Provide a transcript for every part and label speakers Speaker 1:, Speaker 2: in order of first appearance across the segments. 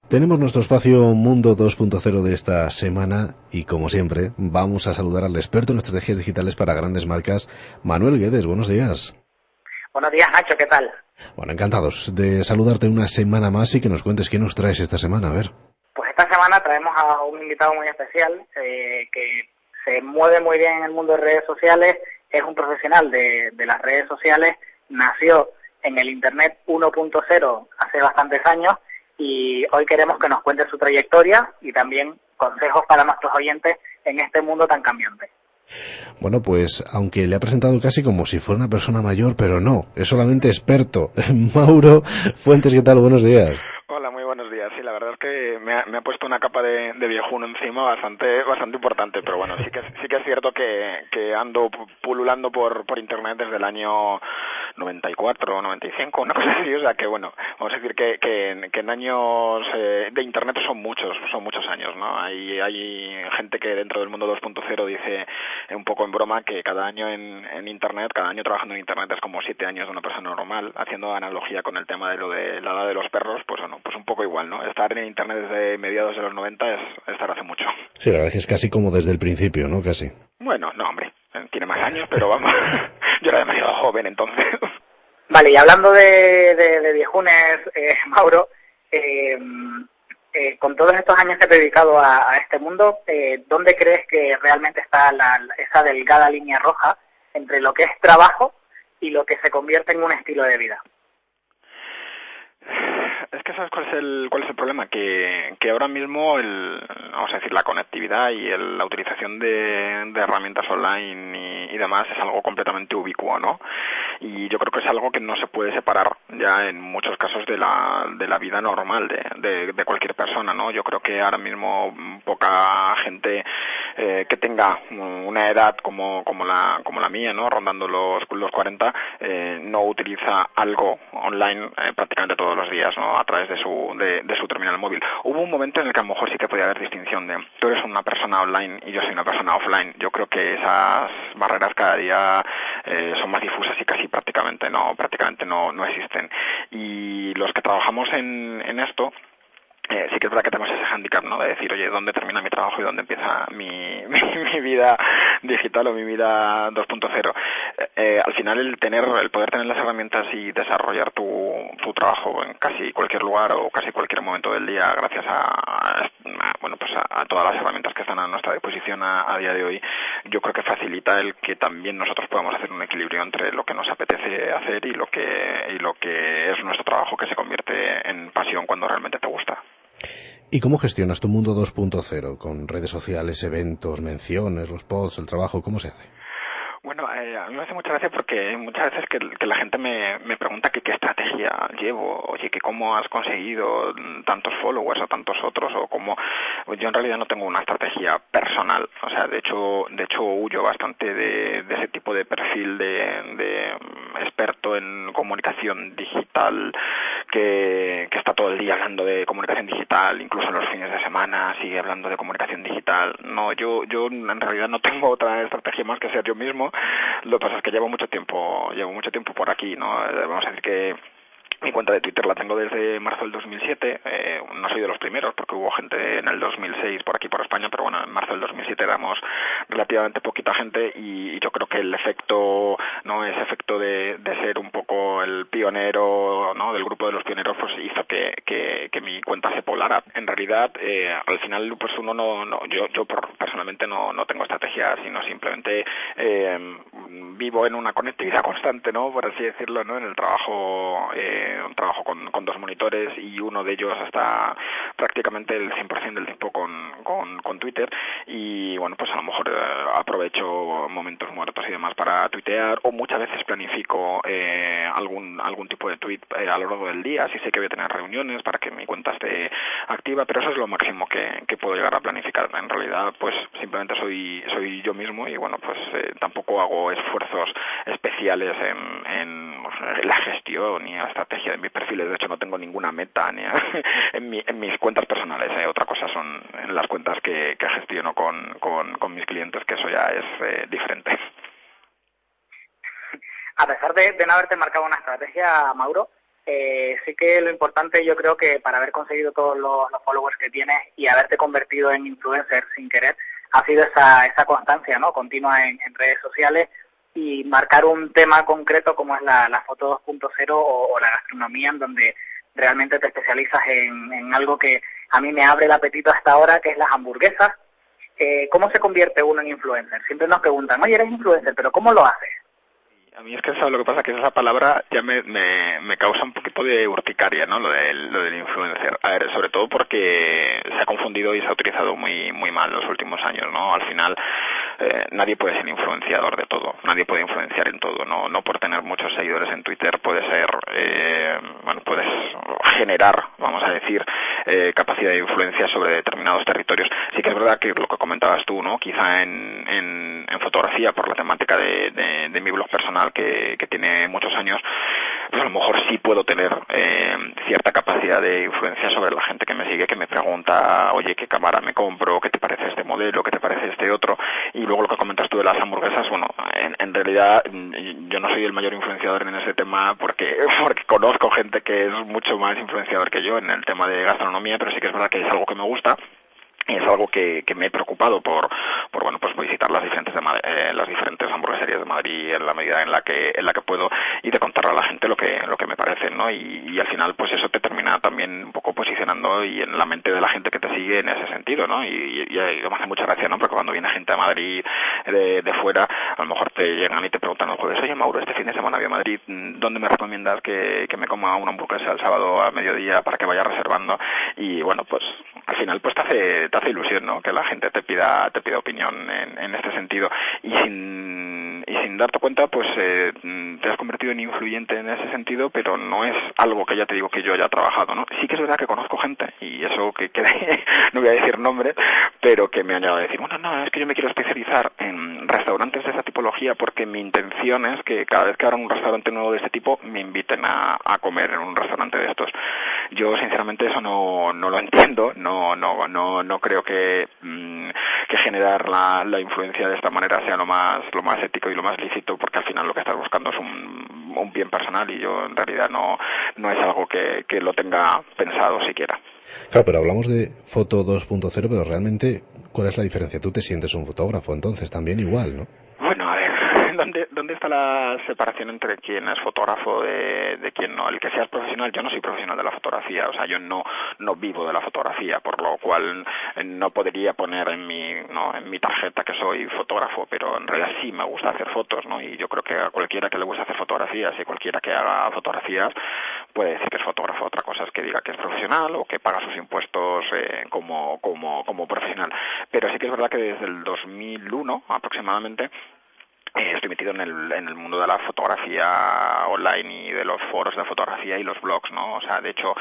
Speaker 1: Tenemos nuestro espacio Mundo 2.0 de esta semana y, como siempre, vamos a saludar al experto en estrategias digitales para grandes marcas, Manuel Guedes. Buenos días.
Speaker 2: Buenos días, Nacho, ¿qué tal?
Speaker 1: Bueno, encantados de saludarte una semana más y que nos cuentes qué nos traes esta semana, a ver.
Speaker 2: Pues esta semana traemos a un invitado muy especial que se mueve muy bien en el mundo de redes sociales, es un profesional de las redes sociales, nació en el Internet 1.0 hace bastantes años y hoy queremos que nos cuente su trayectoria y también consejos para nuestros oyentes en este mundo tan cambiante.
Speaker 1: Bueno, pues aunque le ha presentado casi como si fuera una persona mayor, pero no, es solamente experto. Mauro Fuentes, ¿qué tal? Buenos días.
Speaker 3: Hola, muy buenos días. Sí, la verdad es que me ha puesto una capa de viejuno encima bastante importante, pero bueno, sí que es cierto que ando pululando por internet desde el año 94, 95, una cosa así, o sea que bueno, vamos a decir que en años de internet son muchos años, ¿no? Hay gente que dentro del mundo 2.0 dice un poco en broma que cada año en internet, cada año trabajando en internet es como 7 años de una persona normal, haciendo analogía con el tema de lo de la edad de los perros, pues bueno, pues un poco igual, ¿no? Estar en internet desde mediados de los 90 es estar hace mucho.
Speaker 1: Sí, la verdad es que es casi como desde el principio, ¿no? Casi.
Speaker 3: Bueno, no, hombre, tiene más años, pero vamos, yo era demasiado joven entonces.
Speaker 2: Vale, y hablando de viejunes, Mauro, con todos estos años que te he dedicado a este mundo, ¿dónde crees que realmente está esa delgada línea roja entre lo que es trabajo y lo que se convierte en un estilo de vida?
Speaker 3: Es que ¿sabes cuál es el problema? Que ahora mismo vamos a decir, la conectividad y la utilización de herramientas online y demás es algo completamente ubicuo, ¿no? Y yo creo que es algo que no se puede separar ya en muchos casos de la vida normal de cualquier persona, ¿no? Yo creo que ahora mismo poca gente que tenga una edad como la mía, ¿no? Rondando los 40, no utiliza algo online prácticamente todos los días, ¿no? A través de su terminal móvil. Hubo un momento en el que a lo mejor sí que podía haber distinción de tú eres una persona online y yo soy una persona offline. Yo creo que esas barreras cada día son más difusas y casi prácticamente no existen. Y los que trabajamos en esto, sí que es verdad que tenemos ese hándicap, ¿no? De decir, oye, ¿dónde termina mi trabajo y dónde empieza mi vida digital o mi vida 2.0? Al final el poder tener las herramientas y desarrollar tu trabajo en casi cualquier lugar o casi cualquier momento del día gracias a todas las herramientas que están a nuestra disposición a día de hoy, yo creo que facilita el que también nosotros podamos hacer un equilibrio entre lo que nos apetece hacer y lo que es nuestro trabajo, que se convierte en pasión cuando realmente te gusta.
Speaker 1: ¿Y cómo gestionas tu mundo 2.0? Con redes sociales, eventos, menciones, los posts, el trabajo, ¿cómo se hace?
Speaker 3: Bueno, a mí me hace mucha gracia porque muchas veces que la gente me pregunta que qué estrategia llevo, oye, que cómo has conseguido tantos followers o tantos otros, o cómo. Yo en realidad no tengo una estrategia personal, o sea, de hecho huyo bastante de ese tipo de perfil de experto en comunicación digital que está todo el día hablando de comunicación digital, incluso en los fines de semana sigue hablando de comunicación digital. No, yo en realidad no tengo otra estrategia más que ser yo mismo. Lo que pasa es que llevo mucho tiempo por aquí, ¿no? Vamos a decir que mi cuenta de Twitter la tengo desde marzo del 2007, no soy de los primeros porque hubo gente en el 2006 por aquí por España, pero bueno, en marzo del 2007 éramos relativamente poquita gente y yo creo que el efecto, ¿no? Ese efecto de ser un poco el pionero, ¿no? Del grupo de los pioneros, pues hizo que mi cuenta se poblara. En realidad, al final, pues yo personalmente no tengo estrategia, sino simplemente vivo en una conectividad constante, ¿no? Por así decirlo, ¿no? En el trabajo trabajo con dos monitores y uno de ellos está prácticamente el 100% del tiempo con Twitter y bueno, pues a lo mejor aprovecho momentos muertos y demás para tuitear, o muchas veces planifico algún tipo de tweet a lo largo del día, si sé que voy a tener reuniones para que mi cuenta esté activa, pero eso es lo máximo que puedo llegar a planificar. En realidad, pues simplemente soy yo mismo y bueno, pues tampoco hago esfuerzos especiales en la gestión y la estrategia de mis perfiles. De hecho, no tengo ninguna meta ni en mis cuentas personales. Otra cosa son en las cuentas que gestiono con mis clientes, que eso ya es diferente.
Speaker 2: A pesar de no haberte marcado una estrategia, Mauro, Sí que lo importante, yo creo que para haber conseguido todos los followers que tienes y haberte convertido en influencer sin querer, ha sido esa constancia, ¿no?, continua en redes sociales, y marcar un tema concreto como es la foto 2.0 o la gastronomía, en donde realmente te especializas en algo que a mí me abre el apetito hasta ahora, que es las hamburguesas. ¿Cómo se convierte uno en influencer? Siempre nos preguntan, oye, eres influencer, pero ¿cómo lo haces?
Speaker 3: A mí es que ¿sabes lo que pasa? Que esa palabra ya me causa un poquito de urticaria, ¿no? Lo del influencer. A ver, sobre todo porque se ha confundido y se ha utilizado muy mal los últimos años, ¿no? Al final, nadie puede ser influenciador de todo, nadie puede influenciar en todo, no por tener muchos seguidores en Twitter puedes generar, vamos a decir, capacidad de influencia sobre determinados territorios. Sí que es verdad que lo que comentabas tú, ¿no? Quizá en fotografía, por la temática de mi blog personal, que tiene muchos años, pues a lo mejor sí puedo tener cierta capacidad de influencia sobre la gente que me sigue, que me pregunta, oye, ¿qué cámara me compro? ¿Qué te parece este modelo? ¿Qué te parece este otro? Y luego lo que comentas tú de las hamburguesas, bueno, en realidad yo no soy el mayor influenciador en ese tema porque conozco gente que es mucho más influenciador que yo en el tema de gastronomía, pero sí que es verdad que es algo que me gusta. Es algo que me he preocupado por pues visitar las diferentes hamburgueserías de Madrid en la medida en la que puedo, y de contarle a la gente lo que me parece, ¿no? Y al final pues eso te termina también un poco posicionando y en la mente de la gente que te sigue en ese sentido, ¿no? Y me hace mucha gracia, ¿no? Porque cuando viene gente a Madrid de fuera, a lo mejor te llegan y te preguntan los jueves, oye Mauro, este fin de semana voy a Madrid, ¿dónde me recomiendas que me coma una hamburguesa el sábado a mediodía para que vaya reservando? Y bueno, pues al final pues te hace ilusión, ¿no? Que la gente te pida opinión en este sentido, y sin darte cuenta pues te has convertido en influyente en ese sentido, pero no es algo que ya te digo que yo haya trabajado, ¿no? Sí que es verdad que conozco gente, y eso que no voy a decir nombres, pero que me han llegado a decir, bueno, no, es que yo me quiero especializar en restaurantes de esa tipología porque mi intención es que cada vez que abran un restaurante nuevo de este tipo me inviten a comer en un restaurante de estos. Yo sinceramente eso no lo entiendo, no creo que generar la influencia de esta manera sea lo más ético y lo más lícito, porque al final lo que estás buscando es un bien personal, y yo en realidad no es algo que lo tenga pensado siquiera.
Speaker 1: Claro, pero hablamos de foto 2.0, pero realmente, ¿cuál es la diferencia? Tú te sientes un fotógrafo, entonces también igual, ¿no?
Speaker 3: Bueno, a ver, ¿dónde está la separación entre quién es fotógrafo de quién no? El que seas profesional, yo no soy profesional de la fotografía, o sea, yo no vivo de la fotografía, por lo cual no podría poner en mi tarjeta que soy fotógrafo, pero en realidad sí me gusta hacer fotos, ¿no? Y yo creo que a cualquiera que le guste hacer fotografías y cualquiera que haga fotografías puede decir que es fotógrafo. Otra cosa es que diga que es profesional o que paga sus impuestos como profesional. Pero sí que es verdad que desde el 2001 aproximadamente estoy metido en el mundo de la fotografía online y de los foros de fotografía y los blogs, ¿no? O sea, de hecho,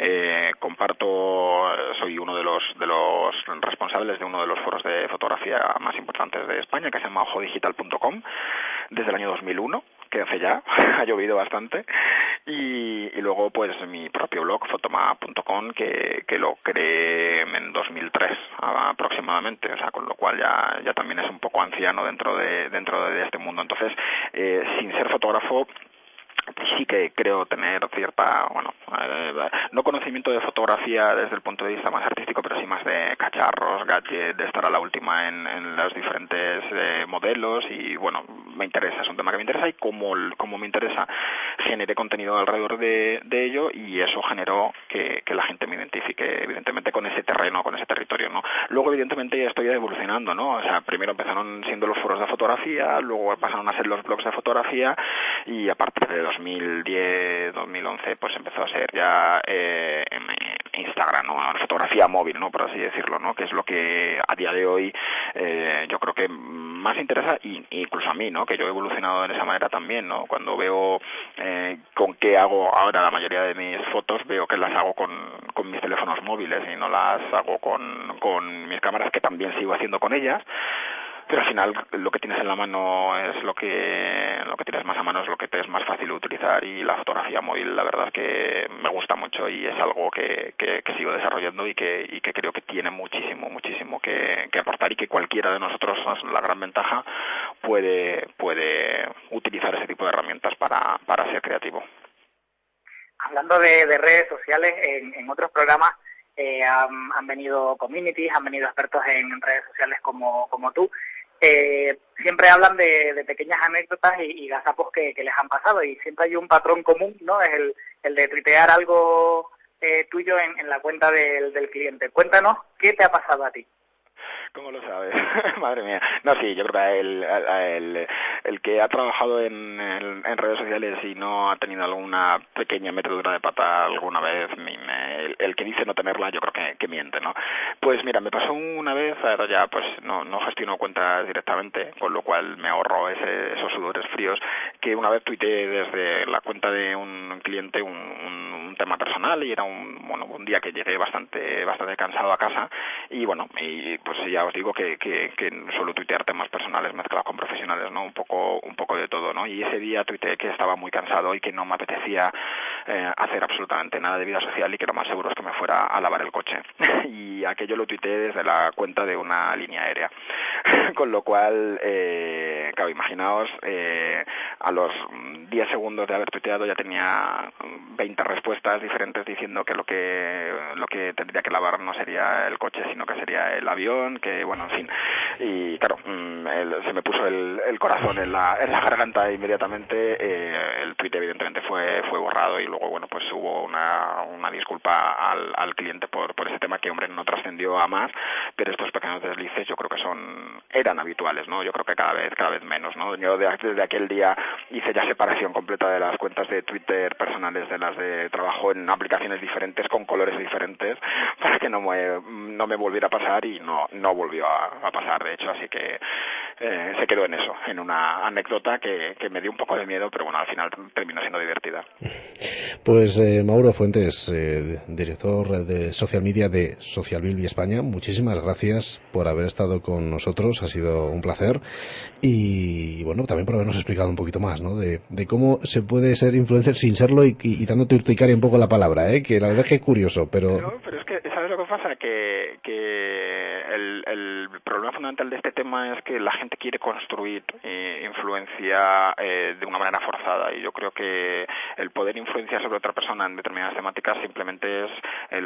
Speaker 3: soy uno de los responsables de uno de los foros de fotografía más importantes de España, que se llama ojodigital.com, desde el año 2001, que hace ya, ha llovido bastante, y luego pues mi propio blog, fotoma.com, que lo creé en 2003 aproximadamente, o sea, con lo cual ya también es un poco anciano dentro de este mundo. Entonces, sin ser fotógrafo, pues sí que creo tener cierta, no conocimiento de fotografía desde el punto de vista más artístico, pero sí más de cacharros, gadgets, de estar a la última en los diferentes modelos, y bueno, me interesa, es un tema que me interesa, y como me interesa, generé contenido alrededor de ello, y eso generó que la gente me identifique evidentemente con ese terreno, con ese territorio, ¿no? Luego evidentemente estoy evolucionando, ¿no? O sea, primero empezaron siendo los foros de fotografía, luego pasaron a ser los blogs de fotografía, y a partir de 2010, 2011, pues empezó a ser ya Instagram, ¿no? Fotografía móvil, ¿no? Por así decirlo, ¿no? Que es lo que a día de hoy yo creo que más interesa, y incluso a mí, ¿no? Que yo he evolucionado de esa manera también, ¿no? Cuando veo con qué hago ahora la mayoría de mis fotos, veo que las hago con mis teléfonos móviles y no las hago con mis cámaras, que también sigo haciendo con ellas. Pero al final lo que tienes en la mano es lo que tienes más a mano, es lo que te es más fácil utilizar, y la fotografía móvil la verdad es que me gusta mucho, y es algo que sigo desarrollando, y que creo que tiene muchísimo que aportar, y que cualquiera de nosotros, la gran ventaja, puede utilizar ese tipo de herramientas para ser creativo.
Speaker 2: hablando de redes sociales, en otros programas han venido communities, han venido expertos en redes sociales como tú. Siempre hablan de pequeñas anécdotas y gazapos que les han pasado, y siempre hay un patrón común, ¿no? Es el de tuitear algo tuyo en la cuenta del cliente. Cuéntanos, ¿qué te ha pasado a ti?
Speaker 3: ¿Cómo lo sabes? Madre mía. No, sí, yo creo que el que ha trabajado en redes sociales y no ha tenido alguna pequeña metedura de pata alguna vez, el que dice no tenerla, yo creo que miente, ¿no? Pues mira, me pasó una vez, ahora ya pues no gestiono cuentas directamente, con lo cual me ahorro esos sudores fríos, que una vez tuiteé desde la cuenta de un cliente un tema personal, y era un día que llegué bastante cansado a casa, y bueno, y pues ya os digo que suelo tuitear temas personales mezclados con profesionales, ¿no? Un poco de todo, ¿no? Y ese día tuiteé que estaba muy cansado y que no me apetecía hacer absolutamente nada de vida social, y que lo más seguro es que me fuera a lavar el coche. Y aquello lo tuiteé desde la cuenta de una línea aérea. Con lo cual, claro, imaginaos, a los 10 segundos de haber tuiteado ya tenía 20 respuestas diferentes diciendo que lo que tendría que lavar no sería el coche, sino que sería el avión, que bueno, en fin. Y claro, se me puso el corazón en la garganta inmediatamente. El tuit evidentemente fue borrado, y luego bueno, pues hubo una disculpa al cliente por ese tema, que hombre no trascendió a más, pero estos pequeños deslices yo creo que eran habituales, ¿no? Yo creo que cada vez menos, ¿no? Yo desde aquel día hice ya separación completa de las cuentas de Twitter personales de las de trabajo, en aplicaciones diferentes, con colores diferentes, para que no me volviera a pasar, y no volvió a pasar, de hecho, así que se quedó en eso, en una anécdota que me dio un poco de miedo, pero bueno, al final terminó siendo divertida.
Speaker 1: Pues Mauro Fuentes, director de social media de Social Bilby España, muchísimas gracias por haber estado con nosotros, ha sido un placer, y bueno, también por habernos explicado un poquito más, ¿no? De cómo se puede ser influencer sin serlo, y dándote urticaria un poco la palabra, que la verdad es que es curioso, pero
Speaker 3: es que, ¿sabes lo que pasa? Que el problema fundamental de este tema es que la gente quiere construir influencia de una manera forzada, y yo creo que el poder influenciar sobre otra persona en determinadas temáticas simplemente es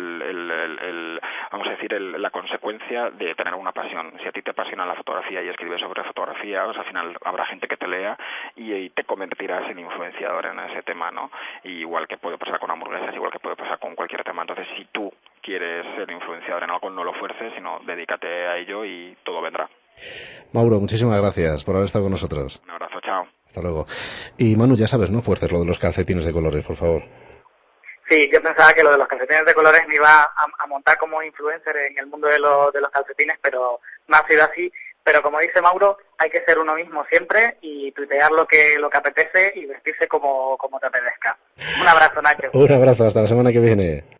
Speaker 3: vamos a decir, la consecuencia de tener una pasión. Si a ti te apasiona la fotografía y escribes sobre fotografía, pues al final habrá gente que te lea y te convertirás en influenciador en ese tema, ¿no? Y igual que puede pasar con hamburguesas, igual que puede pasar con cualquier tema. Entonces, si tú quieres ser influenciador en algo, no lo fuerces, sino dedícate a ello y todo vendrá.
Speaker 1: Mauro, muchísimas gracias por haber estado con nosotros.
Speaker 3: Un abrazo, chao.
Speaker 1: Hasta luego. Y Manu, ya sabes, no fuerces lo de los calcetines de colores, por favor.
Speaker 2: Sí, yo pensaba que lo de los calcetines de colores me iba a montar como influencer en el mundo de los calcetines, pero no ha sido así. Pero como dice Mauro, hay que ser uno mismo siempre y tuitear lo que apetece y vestirse como te apetezca. Un abrazo, Nacho.
Speaker 1: Un abrazo, hasta la semana que viene.